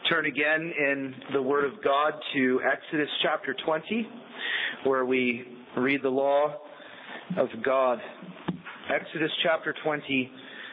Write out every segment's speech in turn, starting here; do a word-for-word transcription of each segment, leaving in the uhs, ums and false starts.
turn again in the Word of God to Exodus chapter twenty, where we read the law of God. Exodus chapter twenty,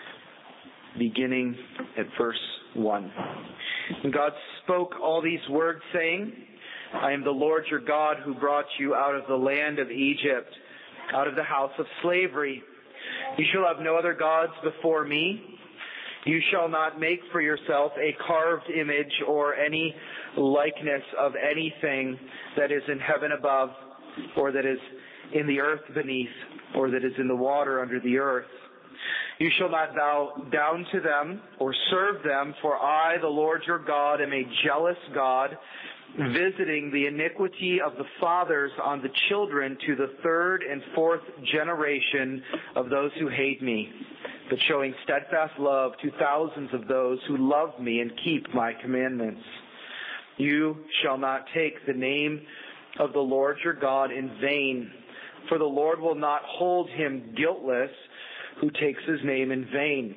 beginning at verse one. And God spoke all these words, saying, I am the Lord your God who brought you out of the land of Egypt, out of the house of slavery. You shall have no other gods before me. You shall not make for yourself a carved image or any likeness of anything that is in heaven above, or that is in the earth beneath, or that is in the water under the earth. You shall not bow down to them or serve them, for I, the Lord your God, am a jealous God, visiting the iniquity of the fathers on the children to the third and fourth generation of those who hate me, but showing steadfast love to thousands of those who love me and keep my commandments. You shall not take the name of the Lord your God in vain, for the Lord will not hold him guiltless who takes his name in vain.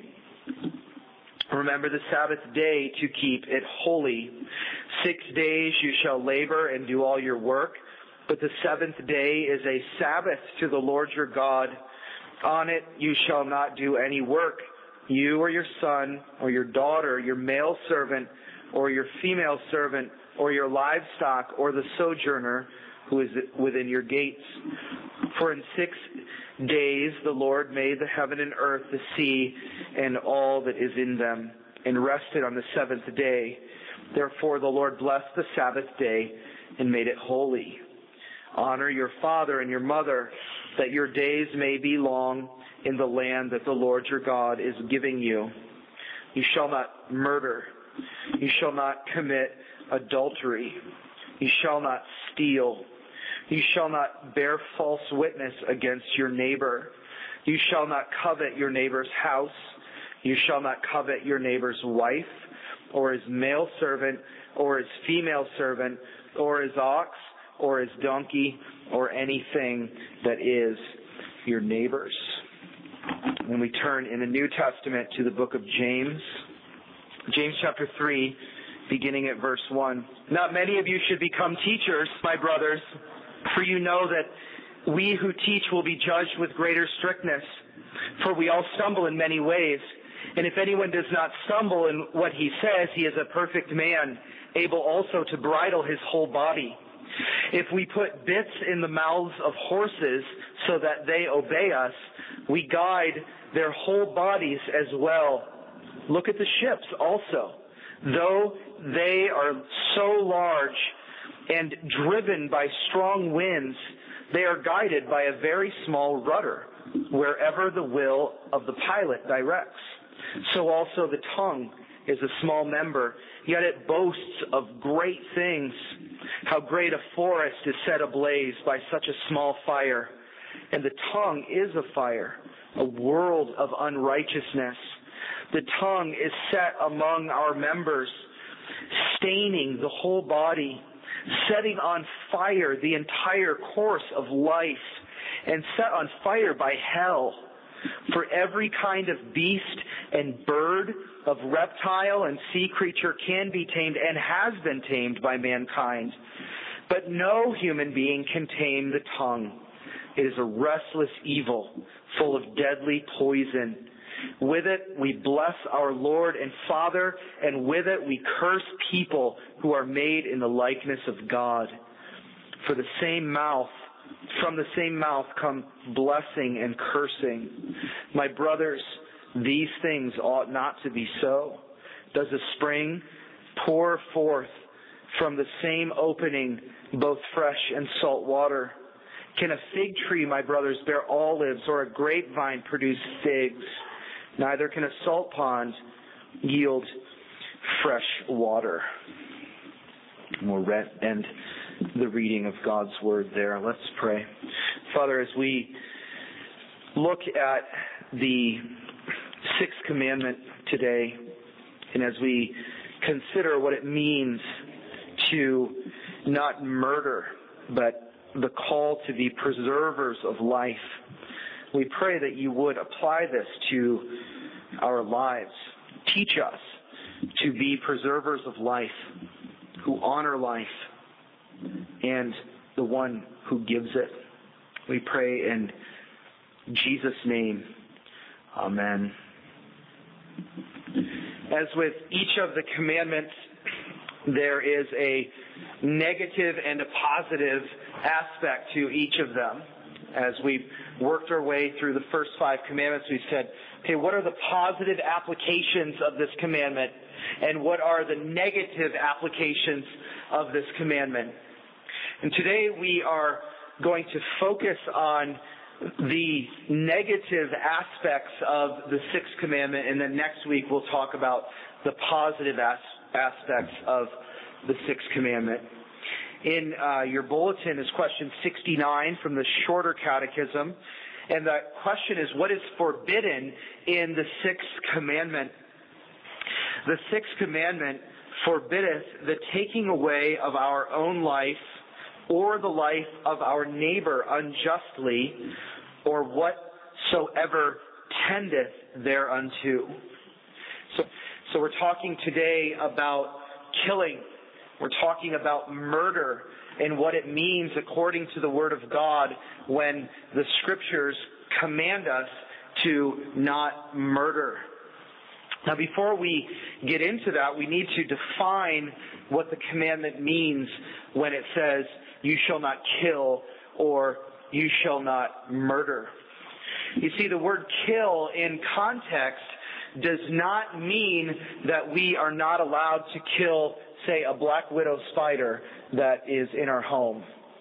Remember the Sabbath day to keep it holy. Six days you shall labor and do all your work, but the seventh day is a Sabbath to the Lord your God. On it you shall not do any work, you or your son or your daughter, your male servant or your female servant, or your livestock, or the sojourner who is within your gates. For in six days the Lord made the heaven and earth, the sea, and all that is in them, and rested on the seventh day. Therefore the Lord blessed the Sabbath day and made it holy. Honor your father and your mother, that your days may be long in the land that the Lord your God is giving you. You shall not murder. You shall not commit adultery. You shall not steal. You shall not bear false witness against your neighbor. You shall not covet your neighbor's house. You shall not covet your neighbor's wife, or his male servant, or his female servant, or his ox, or his donkey, or anything that is your neighbor's. When we turn in the New Testament to the book of James, James chapter three, beginning at verse one. Not many of you should become teachers, my brothers, for you know that we who teach will be judged with greater strictness. For we all stumble in many ways. And if anyone does not stumble in what he says, he is a perfect man, able also to bridle his whole body. If we put bits in the mouths of horses so that they obey us, we guide their whole bodies as well. Look at the ships also. Though they are so large and driven by strong winds, they are guided by a very small rudder, wherever the will of the pilot directs. So also the tongue is a small member, yet it boasts of great things. How great a forest is set ablaze by such a small fire. And the tongue is a fire, a world of unrighteousness. The tongue is set among our members, staining the whole body, setting on fire the entire course of life, and set on fire by hell. For every kind of beast and bird, of reptile and sea creature can be tamed and has been tamed by mankind. But no human being can tame the tongue. It is a restless evil, full of deadly poison. With it we bless our Lord and Father, and with it we curse people who are made in the likeness of God. For the same mouth, from the same mouth come blessing and cursing. My brothers, these things ought not to be so. Does a spring pour forth from the same opening both fresh and salt water? Can a fig tree, my brothers, bear olives, or a grapevine produce figs? Neither can a salt pond yield fresh water. And we'll end the reading of God's Word there. Let's pray. Father, as we look at the sixth commandment today, and as we consider what it means to not murder, but the call to be preservers of life, we pray that you would apply this to our lives. Teach us to be preservers of life, who honor life, and the one who gives it. We pray in Jesus' name. Amen. As with each of the commandments, there is a negative and a positive aspect to each of them. As we've worked our way through the first five commandments, we've said, okay, what are the positive applications of this commandment? And what are the negative applications of this commandment? And today we are going to focus on the negative aspects of the sixth commandment, and then next week we'll talk about the positive as- aspects of the sixth commandment. In uh, your bulletin is question sixty-nine from the Shorter Catechism, and the question is, what is forbidden in the sixth commandment? The sixth commandment forbiddeth the taking away of our own life or the life of our neighbor unjustly, or whatsoever tendeth thereunto. So, so we're talking today about killing. We're talking about murder and what it means according to the Word of God when the Scriptures command us to not murder. Now, before we get into that, we need to define what the commandment means when it says, you shall not kill or you shall not murder. You see, the word kill in context does not mean that we are not allowed to kill, say, a black widow spider that is in our home.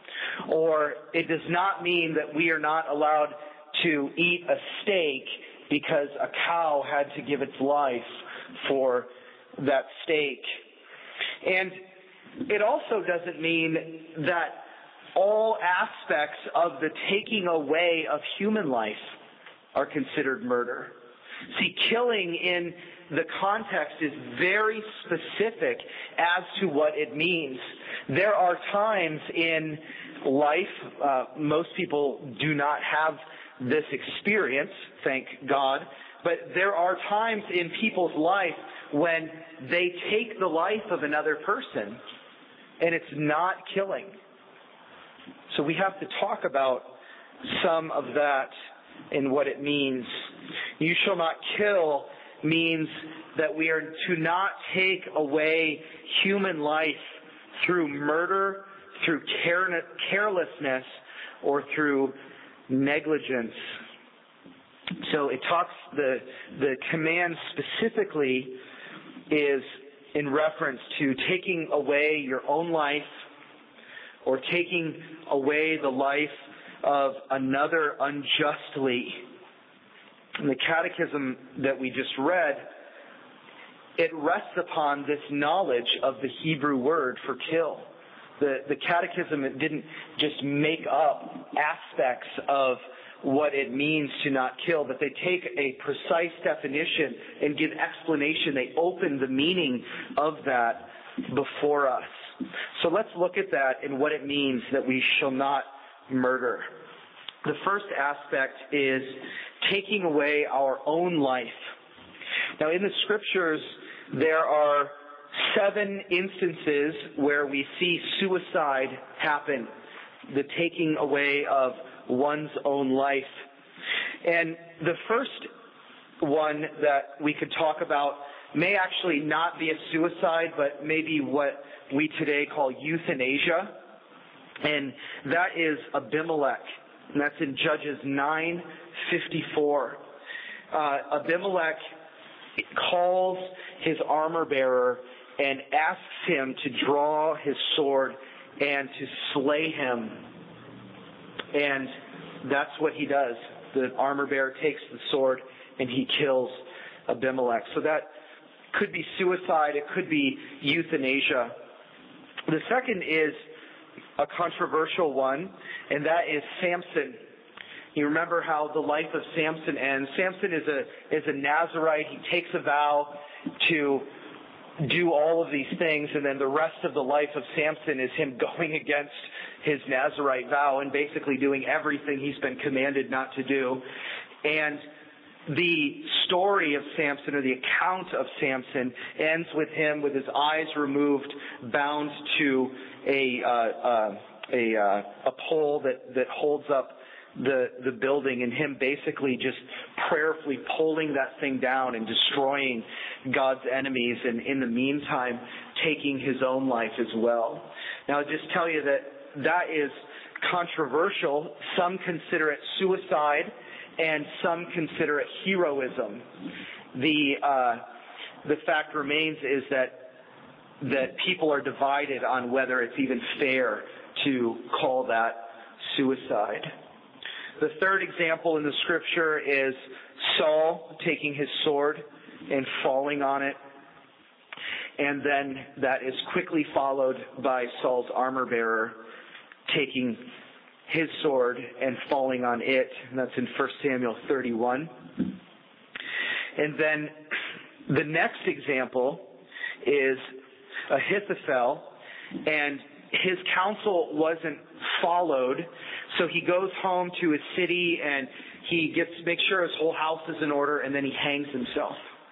Or it does not mean that we are not allowed to eat a steak because a cow had to give its life for that steak. And it also doesn't mean that all aspects of the taking away of human life are considered murder. See, killing in the context is very specific as to what it means. There are times in life, uh, most people do not have this experience, thank God, but there are times in people's life when they take the life of another person, and it's not killing. So we have to talk about some of that and what it means. You shall not kill means that we are to not take away human life through murder, through care- carelessness, or through negligence. So it talks, the, the command specifically is in reference to taking away your own life or taking away the life of another unjustly. In the catechism that we just read, it rests upon this knowledge of the Hebrew word for kill. The, the catechism didn't just make up aspects of what it means to not kill, but they take a precise definition and give explanation. They open the meaning of that before us. So let's look at that and what it means that we shall not murder. The first aspect is taking away our own life. Now, in the Scriptures, there are seven instances where we see suicide happen, the taking away of one's own life. And the first one that we could talk about may actually not be a suicide, but maybe what we today call euthanasia. And that is Abimelech. And that's in Judges nine fifty-four. Uh, Abimelech calls his armor bearer and asks him to draw his sword and to slay him. And that's what he does. The armor bearer takes the sword and he kills Abimelech. So that could be suicide. It could be euthanasia. The second is a controversial one, and that is Samson. You remember how the life of Samson ends. Samson is a is a Nazirite. He takes a vow to do all of these things, and then the rest of the life of Samson is him going against his Nazirite vow and basically doing everything he's been commanded not to do. And the story of Samson, or the account of Samson, ends with him with his eyes removed, bound to a uh, uh, a, uh, a pole that, that holds up the the building, and him basically just prayerfully pulling that thing down and destroying God's enemies, and in the meantime taking his own life as well. Now, I'll just tell you that that is controversial. Some consider it suicide, and some consider it heroism. The uh, the fact remains is that that people are divided on whether it's even fair to call that suicide. The third example in the scripture is Saul taking his sword and falling on it. And then that is quickly followed by Saul's armor bearer taking his sword and falling on it. And that's in First Samuel thirty-one. And then the next example is Ahithophel, and his counsel wasn't followed, so he goes home to his city and he gets makes sure his whole house is in order, and then he hangs himself.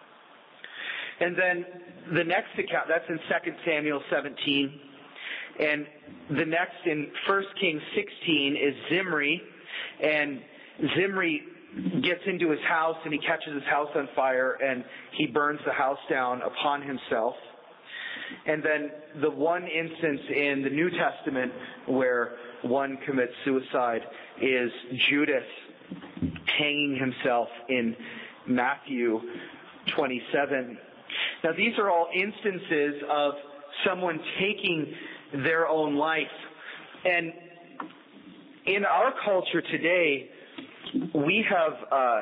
And then the next account, that's in Second Samuel seventeen, and the next in First Kings sixteen is Zimri, and Zimri gets into his house and he catches his house on fire and he burns the house down upon himself. And then the one instance in the New Testament where one commits suicide is Judas hanging himself in Matthew twenty-seven. Now, these are all instances of someone taking their own life. And in our culture today, we have uh,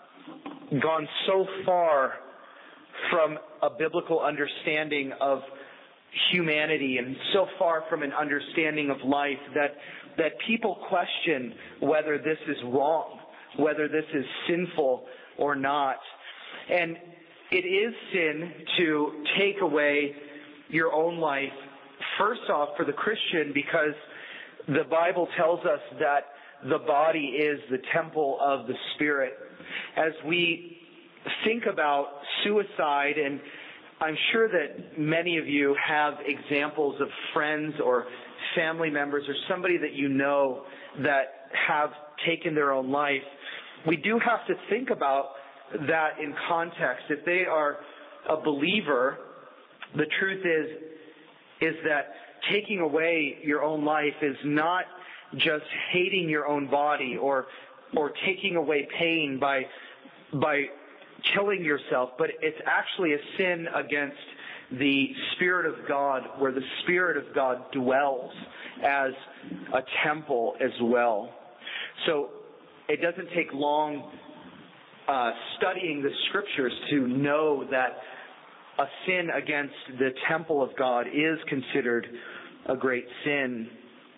gone so far from a biblical understanding of humanity and so far from an understanding of life that that people question whether this is wrong, whether this is sinful or not. And it is sin to take away your own life, first off for the Christian, because the Bible tells us that the body is the temple of the Spirit. As we think about suicide, and I'm sure that many of you have examples of friends or family members or somebody that you know that have taken their own life, we do have to think about that in context. If they are a believer, the truth is, is that taking away your own life is not just hating your own body or or taking away pain by by killing yourself, but it's actually a sin against the Spirit of God, where the Spirit of God dwells as a temple as well. So it doesn't take long uh, studying the Scriptures to know that a sin against the temple of God is considered a great sin.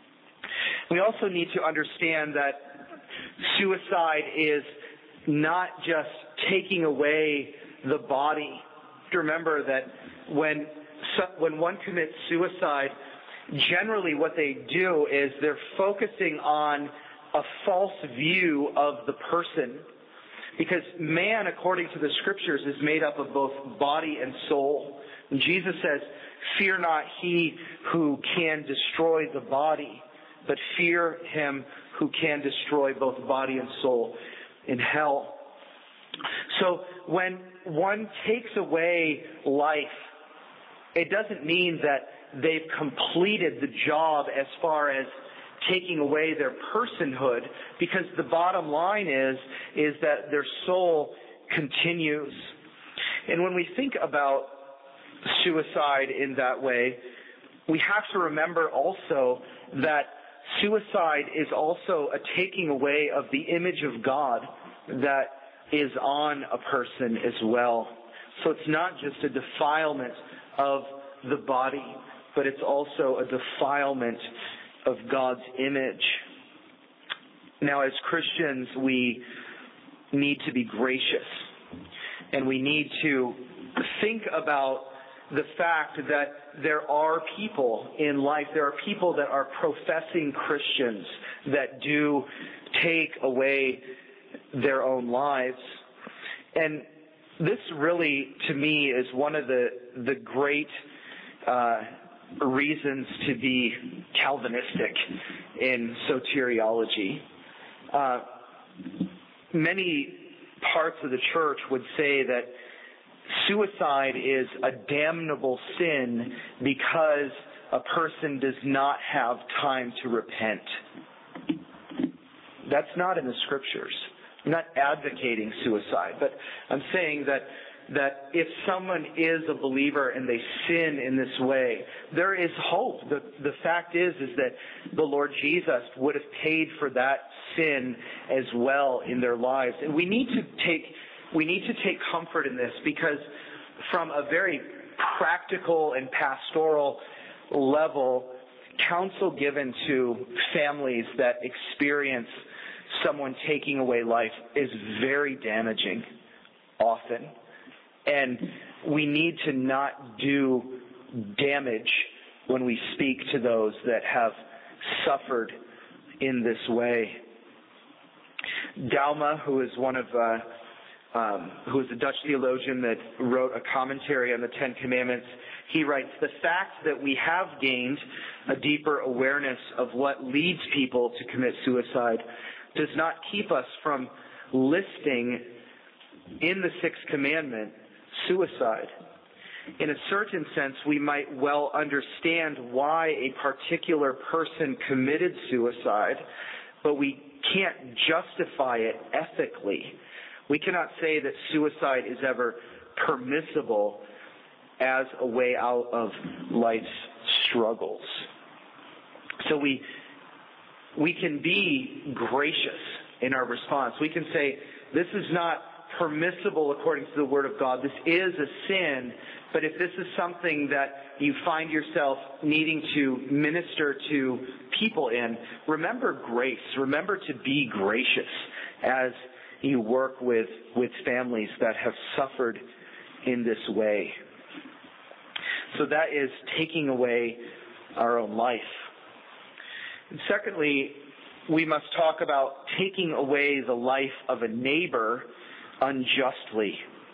We also need to understand that suicide is not just taking away the body. You have to remember that when when one commits suicide, generally what they do is they're focusing on a false view of the person. Because man, according to the Scriptures, is made up of both body and soul. And Jesus says, "Fear not he who can destroy the body, but fear him who can destroy both body and soul in hell." So when one takes away life, it doesn't mean that they've completed the job as far as taking away their personhood, because the bottom line is, is that their soul continues. And when we think about suicide in that way, we have to remember also that suicide is also a taking away of the image of God that is on a person as well. So it's not just a defilement of the body, but it's also a defilement of God's image. Now, as Christians, we need to be gracious, and we need to think about the fact that there are people in life, there are people that are professing Christians that do take away their own lives. And this really, to me, is one of the, the great uh, reasons to be Calvinistic in soteriology. Uh, many parts of the church would say that suicide is a damnable sin because a person does not have time to repent. That's not in the scriptures. I'm not advocating suicide, but I'm saying that that if someone is a believer and they sin in this way, there is hope. The, the fact is, is that the Lord Jesus would have paid for that sin as well in their lives. And we need to take, we need to take comfort in this, because from a very practical and pastoral level, counsel given to families that experience someone taking away life is very damaging often. And we need to not do damage when we speak to those that have suffered in this way. Dalma, who is one of, uh, um, who is a Dutch theologian that wrote a commentary on the Ten Commandments, he writes, "The fact that we have gained a deeper awareness of what leads people to commit suicide does not keep us from listing in the Sixth Commandment suicide. In a certain sense, we might well understand why a particular person committed suicide, but we can't justify it ethically. We cannot say that suicide is ever permissible as a way out of life's struggles." So we we can be gracious in our response. We can say, this is not permissible according to the Word of God. This is a sin, but if this is something that you find yourself needing to minister to people in, remember grace. Remember to be gracious as you work with, with families that have suffered in this way. So that is taking away our own life. And secondly, we must talk about taking away the life of a neighbor unjustly.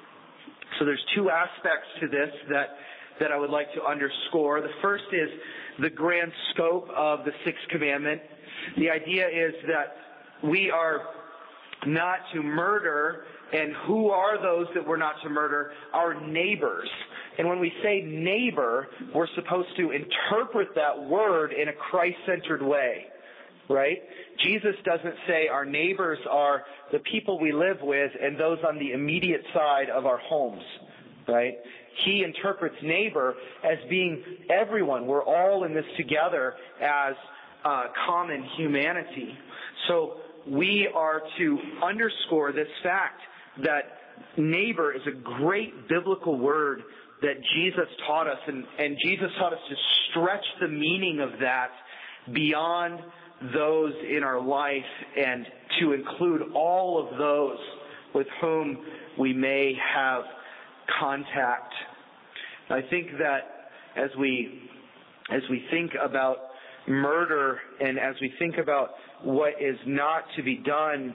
So there's two aspects to this that, that I would like to underscore. The first is the grand scope of the Sixth Commandment. The idea is that we are not to murder, and who are those that we're not to murder? Our neighbors. And when we say neighbor, we're supposed to interpret that word in a Christ-centered way, right? Jesus doesn't say our neighbors are the people we live with and those on the immediate side of our homes, right? He interprets neighbor as being everyone. We're all in this together as uh, common humanity. So we are to underscore this fact that neighbor is a great biblical word that Jesus taught us, and, and Jesus taught us to stretch the meaning of that beyond those in our life and to include all of those with whom we may have contact. I think that as we as we think about murder and as we think about what is not to be done,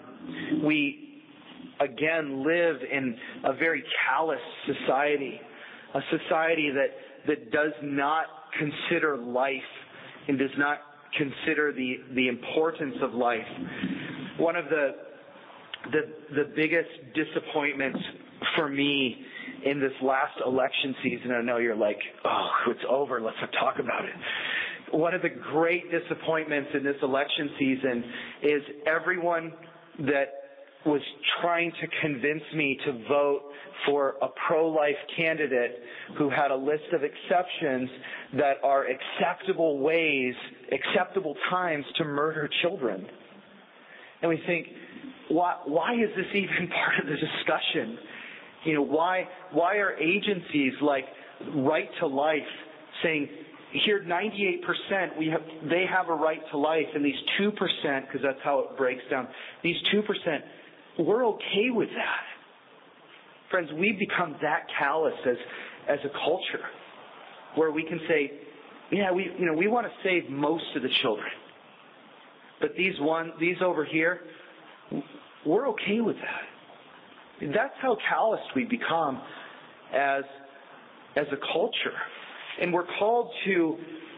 we again live in a very callous society, a society that, that does not consider life and does not consider the, the importance of life. One of the, the the biggest disappointments for me in this last election season, I know you're like, oh, it's over, let's not talk about it. One of the great disappointments in this election season is everyone that was trying to convince me to vote for a pro-life candidate who had a list of exceptions that are acceptable ways, acceptable times to murder children. And we think, why, why is this even part of the discussion? You know, why, why are agencies like Right to Life saying, here ninety-eight percent, we have, they have a right to life, and these two percent, because that's how it breaks down, these two percent, we're okay with that. Friends, we've become that callous as, as a culture where we can say, yeah, we, you know, we want to save most of the children. But these one, these over here, we're okay with that. That's how calloused we become as, as a culture. And we're called to,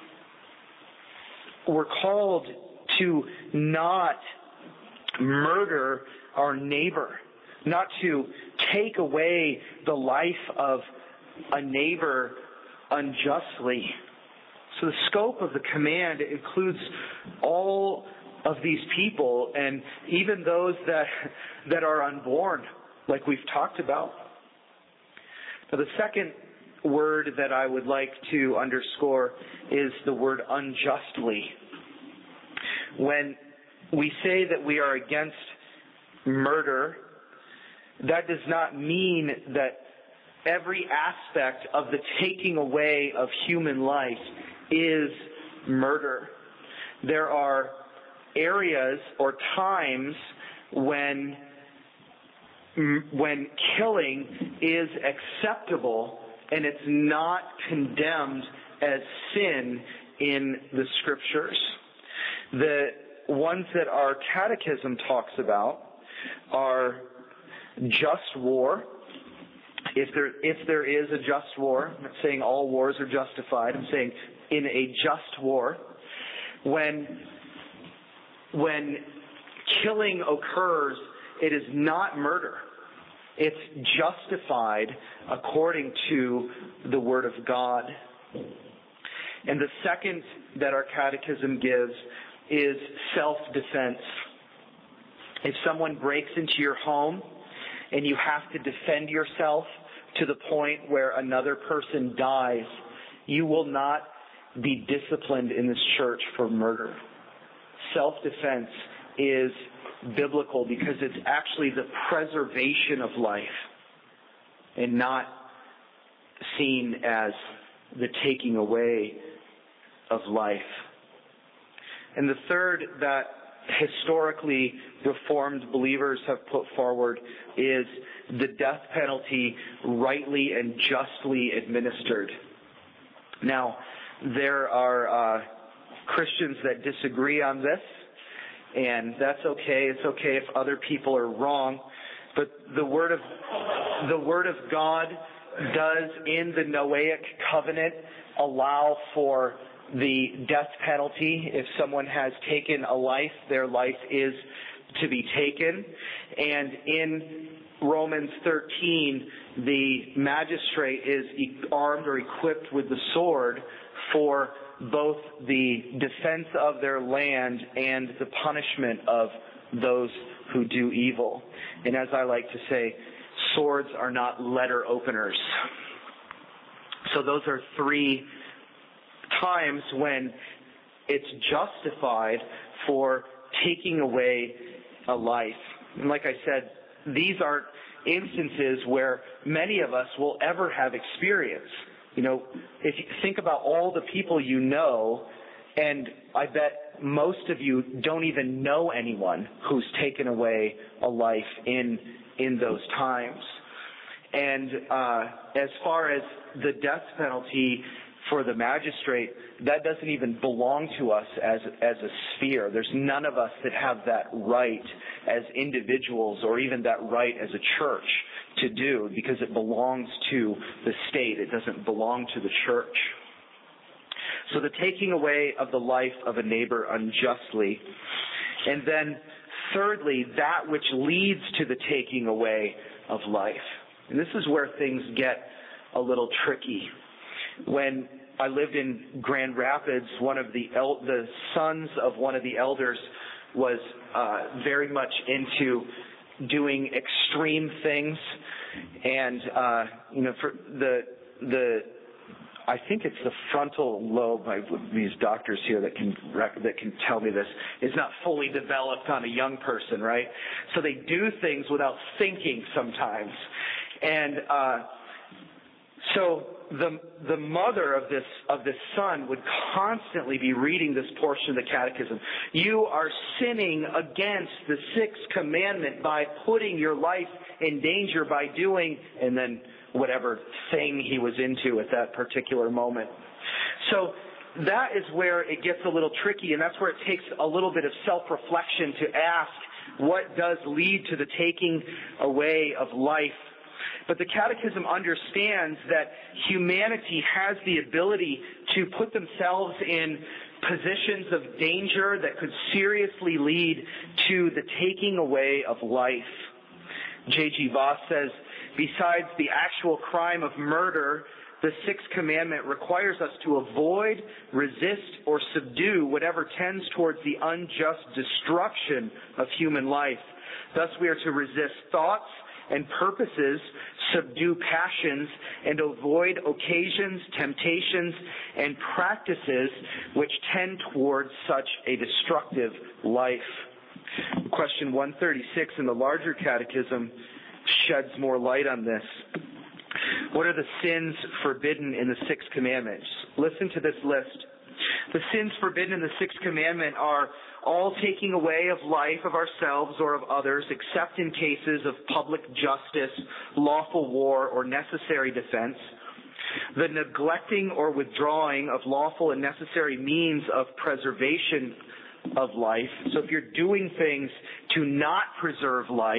we're called to not murder our neighbor, not to take away the life of a neighbor unjustly. So the scope of the command includes all of these people, and even those that that are unborn, like we've talked about. Now, the second word that I would like to underscore is the word unjustly. When we say that we are against murder, that does not mean that every aspect of the taking away of human life is murder. There are areas or times when when killing is acceptable and it's not condemned as sin in the Scriptures. The ones that our catechism talks about are just war. If there if there is a just war, I'm not saying all wars are justified. I'm saying in a just war, when when killing occurs, it is not murder. It's justified according to the Word of God. And the second that our catechism gives is self-defense. If someone breaks into your home and you have to defend yourself to the point where another person dies, you will not be disciplined in this church for murder. Self-defense is biblical because it's actually the preservation of life and not seen as the taking away of life. And the third that historically Reformed believers have put forward is the death penalty rightly and justly administered. Now, there are uh, Christians that disagree on this, and that's okay. It's okay if other people are wrong. But the Word of the Word of God does, in the Noahic covenant, allow for the death penalty. If someone has taken a life, their life is to be taken. And in Romans thirteen, the magistrate is armed or equipped with the sword for both the defense of their land and the punishment of those who do evil. And as I like to say, swords are not letter openers. So those are three times when it's justified for taking away a life. And like I said, these aren't instances where many of us will ever have experience. You know, if you think about all the people you know, and I bet most of you don't even know anyone who's taken away a life in in those times. And uh, as far as the death penalty for the magistrate, that doesn't even belong to us as as a sphere. There's none of us that have that right as individuals or even that right as a church to do, because it belongs to the state. It doesn't belong to the church. So the taking away of the life of a neighbor unjustly. And then thirdly, that which leads to the taking away of life. And this is where things get a little tricky. When I lived in Grand Rapids, one of the el- the sons of one of the elders was uh, very much into doing extreme things, and uh, you know, for the the I think it's the frontal lobe. I, these doctors here that can rec- that can tell me this is not fully developed on a young person, right? So they do things without thinking sometimes, and uh, so the the mother of this of this son would constantly be reading this portion of the catechism. You are sinning against the sixth commandment by putting your life in danger by doing, and then whatever thing he was into at that particular moment. So that is where it gets a little tricky, and that's where it takes a little bit of self-reflection to ask, what does lead to the taking away of life. But the Catechism understands that humanity has the ability to put themselves in positions of danger that could seriously lead to the taking away of life. J G Voss says, besides the actual crime of murder, the Sixth Commandment requires us to avoid, resist, or subdue whatever tends towards the unjust destruction of human life. Thus we are to resist thoughts and purposes, subdue passions, and avoid occasions, temptations, and practices which tend towards such a destructive life. Question one thirty-six in the larger catechism sheds more light on this. What are the sins forbidden in the Sixth Commandment? Listen to this list. The sins forbidden in the Sixth Commandment are all taking away of life of ourselves or of others, except in cases of public justice, lawful war, or necessary defense. The neglecting or withdrawing of lawful and necessary means of preservation of life. So if you're doing things to not preserve life,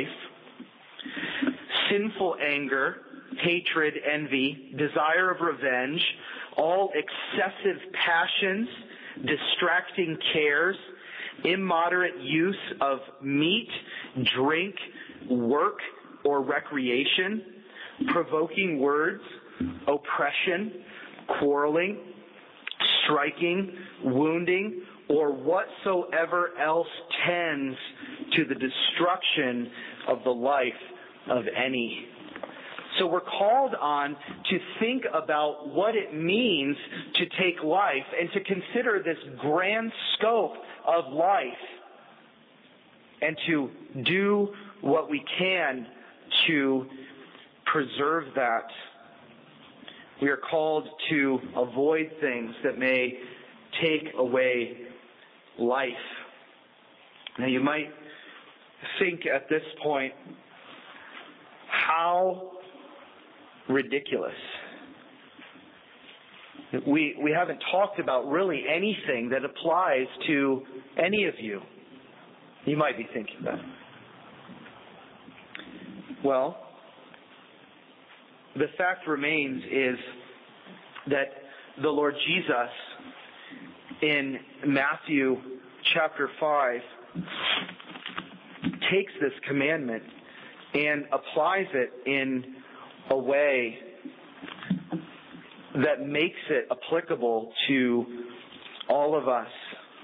sinful anger, hatred, envy, desire of revenge, all excessive passions, distracting cares, immoderate use of meat, drink, work, or recreation, provoking words, oppression, quarreling, striking, wounding, or whatsoever else tends to the destruction of the life of any. So we're called on to think about what it means to take life and to consider this grand scope of life and to do what we can to preserve that. We are called to avoid things that may take away life. Now you might think at this point, how ridiculous. We we haven't talked about really anything that applies to any of you. You might be thinking that. Well, the fact remains is that the Lord Jesus in Matthew chapter five takes this commandment and applies it in a way that makes it applicable to all of us.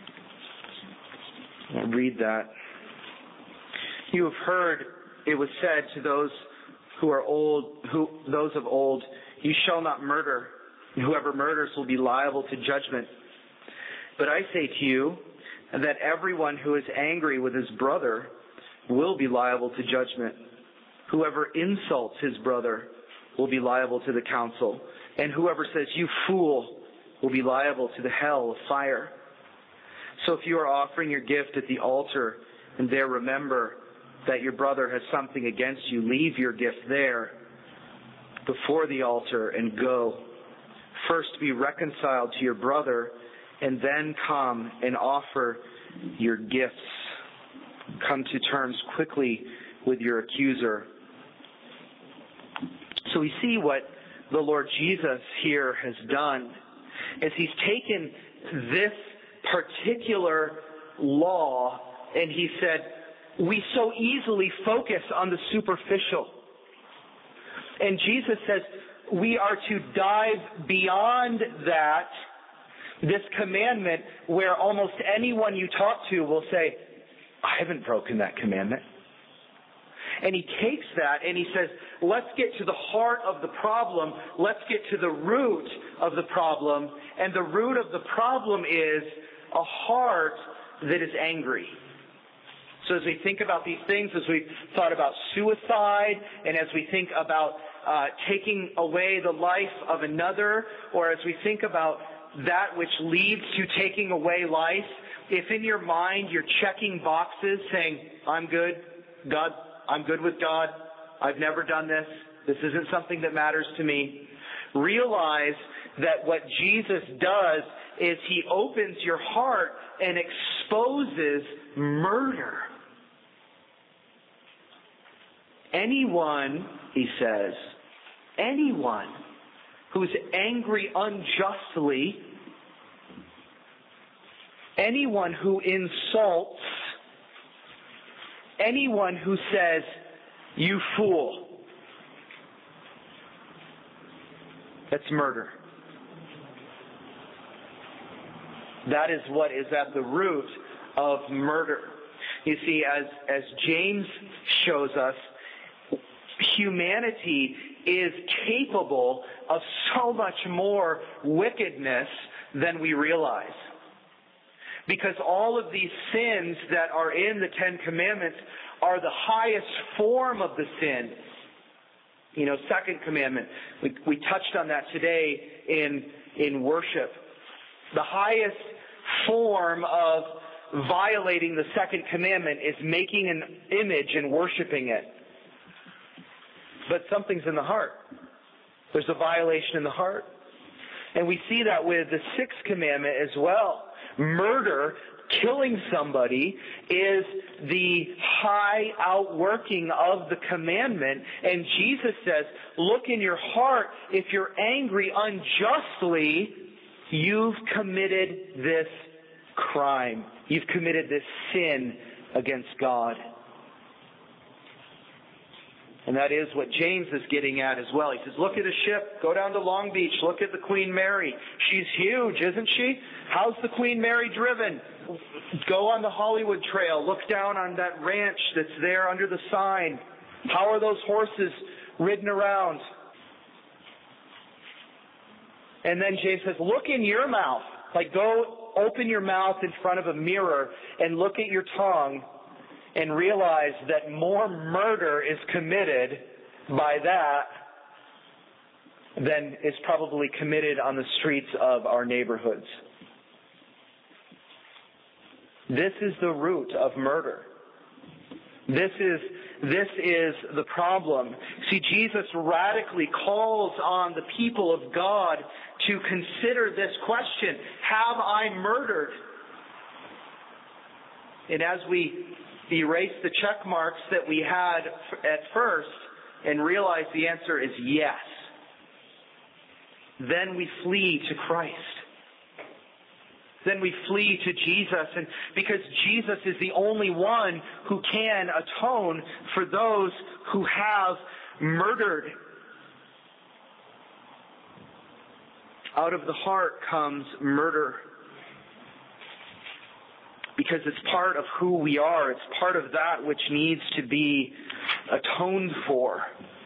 I'll read that. You have heard it was said to those who are old, who those of old, you shall not murder, and whoever murders will be liable to judgment. But I say to you that everyone who is angry with his brother will be liable to judgment. Whoever insults his brother will be liable to the council. And whoever says, you fool, will be liable to the hell of fire. So if you are offering your gift at the altar and there remember that your brother has something against you, leave your gift there before the altar and go. First be reconciled to your brother and then come and offer your gifts. Come to terms quickly with your accuser. So we see what the Lord Jesus here has done is he's taken this particular law and he said, we so easily focus on the superficial. And Jesus says, we are to dive beyond that, this commandment, where almost anyone you talk to will say, I haven't broken that commandment. And he takes that and he says, let's get to the heart of the problem. Let's get to the root of the problem. And the root of the problem is a heart that is angry. So as we think about these things, as we've thought about suicide, and as we think about uh, taking away the life of another, or as we think about that which leads to taking away life, if in your mind you're checking boxes saying, I'm good, God, I'm good with God, I've never done this, this isn't something that matters to me, realize that what Jesus does is he opens your heart and exposes murder. Anyone, he says, anyone who's angry unjustly, anyone who insults, anyone who says, "You fool," that's murder. That is what is at the root of murder. You see, as, as James shows us, humanity is capable of so much more wickedness than we realize. Because all of these sins that are in the Ten Commandments are the highest form of the sin. You know, second commandment, we, we touched on that today in, in worship. The highest form of violating the second commandment is making an image and worshiping it. But something's in the heart. There's a violation in the heart. And we see that with the sixth commandment as well. Murder, killing somebody, is the high outworking of the commandment. And Jesus says, look in your heart. If you're angry unjustly, you've committed this crime. You've committed this sin against God. And that is what James is getting at as well. He says, look at a ship. Go down to Long Beach. Look at the Queen Mary. She's huge, isn't she? How's the Queen Mary driven? Go on the Hollywood Trail. Look down on that ranch that's there under the sign. How are those horses ridden around? And then James says, look in your mouth. Like, go open your mouth in front of a mirror and look at your tongue and realize that more murder is committed by that than is probably committed on the streets of our neighborhoods. This is the root of murder. This is, this is the problem. See, Jesus radically calls on the people of God to consider this question: have I murdered? And as we erase the check marks that we had at first and realize the answer is yes, then we flee to Christ. Then we flee to Jesus, and because Jesus is the only one who can atone for those who have murdered. Out of the heart comes murder. Because it's part of who we are. It's part of that which needs to be atoned for.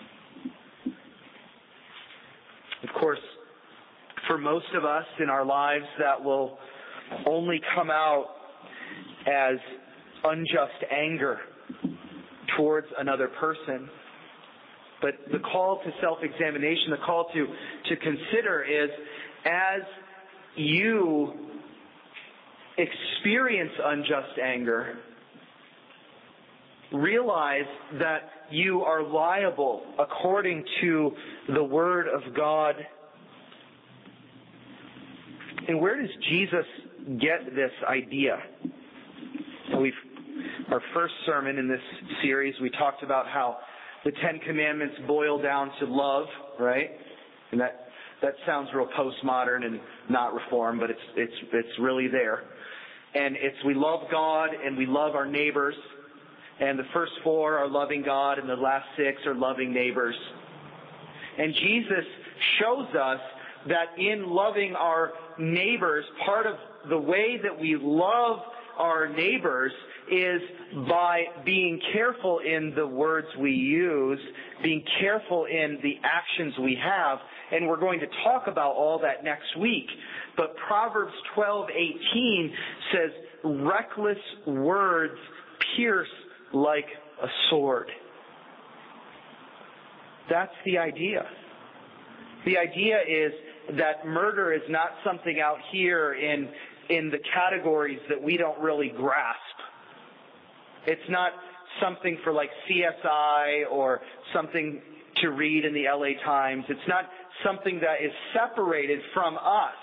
Of course, for most of us in our lives, that will only come out as unjust anger towards another person. But the call to self-examination, the call to, to consider is, as you experience unjust anger, realize that you are liable according to the Word of God. And where does Jesus get this idea? We've, our first sermon in this series, we talked about how the Ten Commandments boil down to love, right? And that that sounds real postmodern and not reform, but it's it's it's really there. And it's we love God and we love our neighbors. And the first four are loving God and the last six are loving neighbors. And Jesus shows us that in loving our neighbors, part of the way that we love our neighbors is by being careful in the words we use, being careful in the actions we have. And we're going to talk about all that next week. But Proverbs twelve eighteen says, reckless words pierce like a sword. That's the idea. The idea is that murder is not something out here in in the categories that we don't really grasp. It's not something for like C S I or something to read in the L A Times. It's not something that is separated from us.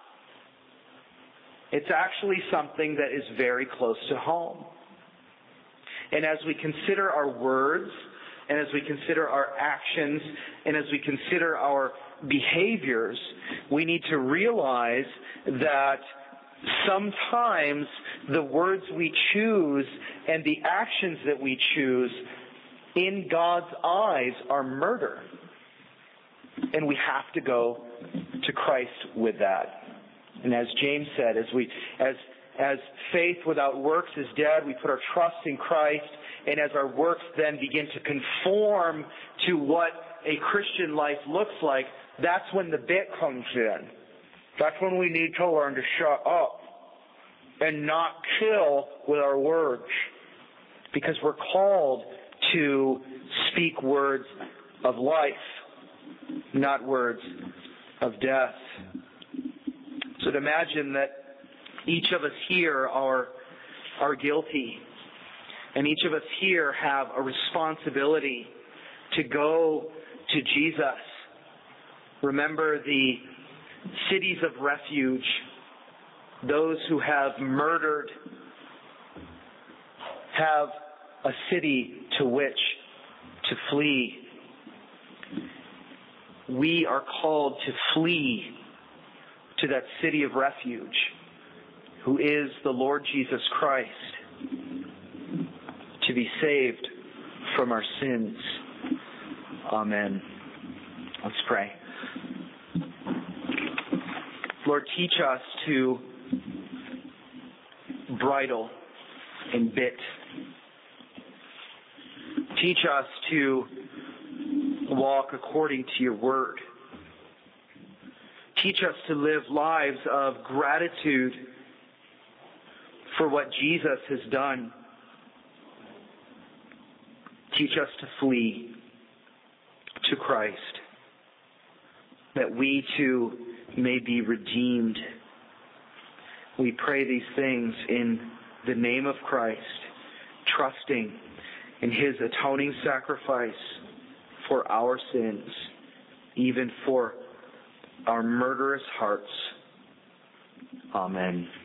It's actually something that is very close to home. And as we consider our words, and as we consider our actions, and as we consider our behaviors, we need to realize that sometimes the words we choose and the actions that we choose in God's eyes are murder. And we have to go to Christ with that. And as James said, as we as as faith without works is dead, we put our trust in Christ, and as our works then begin to conform to what a Christian life looks like, that's when the bit comes in. That's when we need to learn to shut up and not kill with our words. Because we're called to speak words of life, not words of death. So to imagine that each of us here are, are guilty, and each of us here have a responsibility to go to Jesus. Remember the cities of refuge, those who have murdered have a city to which to flee. We are called to flee to that city of refuge, who is the Lord Jesus Christ, to be saved from our sins. Amen. Let's pray. Lord, teach us to bridle and bit. Teach us to walk according to your word. Teach us to live lives of gratitude for what Jesus has done. Teach us to flee to Christ, that we too may be redeemed. We pray these things in the name of Christ, trusting in his atoning sacrifice for our sins, even for our murderous hearts. Amen.